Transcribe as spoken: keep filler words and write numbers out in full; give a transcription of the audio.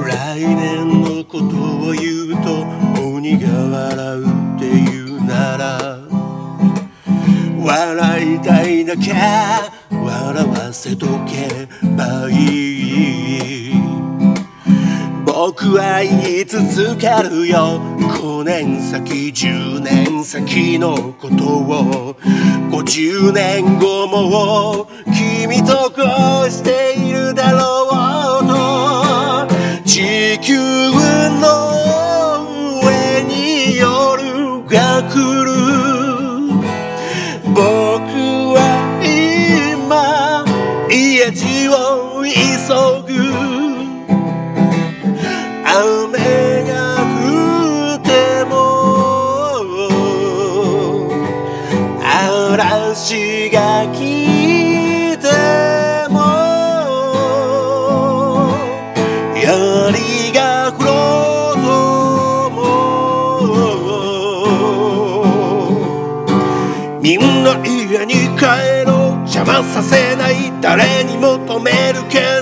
来年のことを言うと鬼が笑うって言うなら笑いたいだけ笑わせとけばいい。僕は言い続けるよ、ごねん先じゅうねん先のことを。ごじゅうねんごも君とこうしているだろうと。地球の上に夜が来る。僕は今家路を急ぐ。雨が降っても嵐が来ても槍が降ろうともみんな家に帰ろう。邪魔させない誰に求めるけ